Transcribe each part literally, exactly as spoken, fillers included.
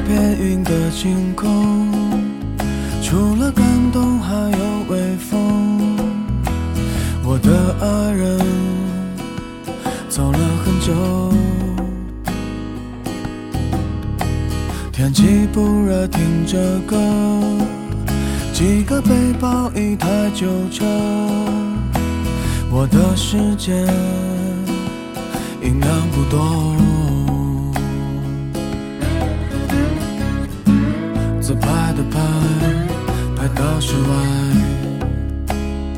片云的晴空，除了感动还有微风。我的爱人走了很久，天气不热，听着歌，几个背包，一台旧车，我的世界音量不多。自拍的拍，拍到室外，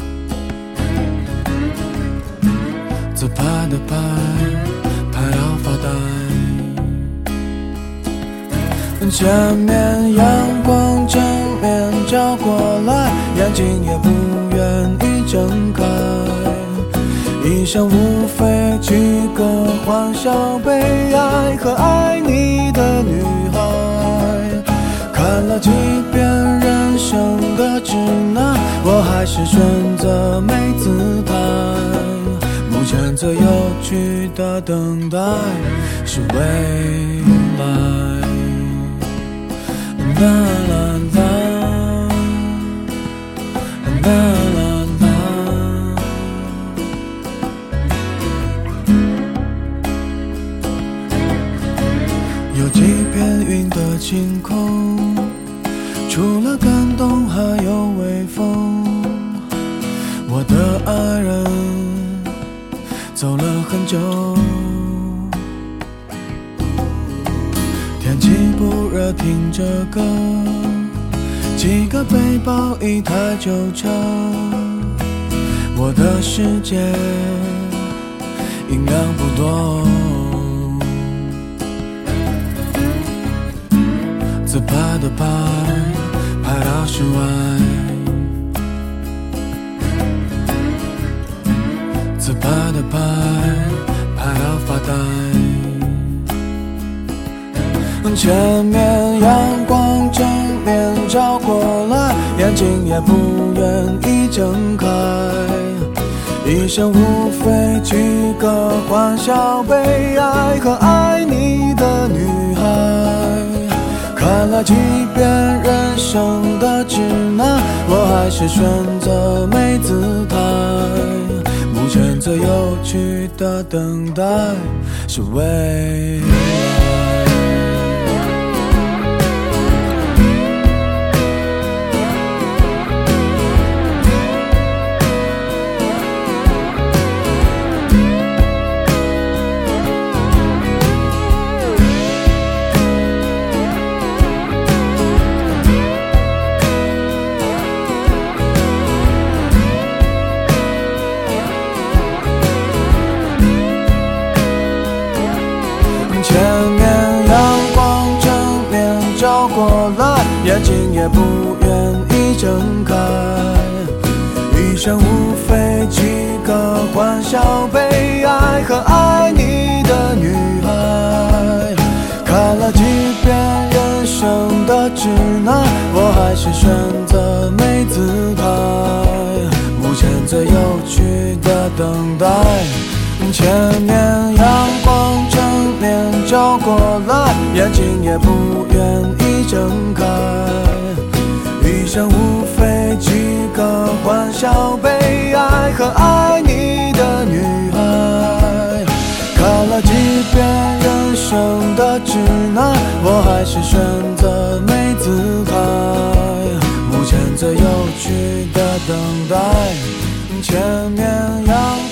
自拍的拍，拍到发呆。前面阳光正面照过来，眼睛也不愿意睁开，一生无非几个欢笑、悲哀和爱你的女孩。看了几遍人生的指南，我还是选择没姿态。目前最有趣的等待是未来。啦啦啦，啦啦啦。有几片云的晴空，除了感动还有微风。我的爱人走了很久，天气不热，听着歌，几个背包，一台旧车，我的世界音量不多。自拍的拍，拍到室外，自拍的拍，拍到发呆。前面阳光正面照过来，眼睛也不愿意睁开，一生无非几个欢笑、悲哀和爱你的女孩。看了几遍人生的指南，我还是选择没姿态。目前最有趣的等待是未来。前面阳光正面照过来，眼睛也不愿意睁开，一生无非几个欢笑、悲哀和爱你的女孩。看了几遍人生的指南，我还是选择没姿态。目前最有趣的等待，前面阳光正面照过来，眼睛也不愿意睁开，一生无非几个欢笑、悲哀和爱你的女孩。看了几遍人生的指南，我还是选择没姿态。目前最有趣的等待，前面阳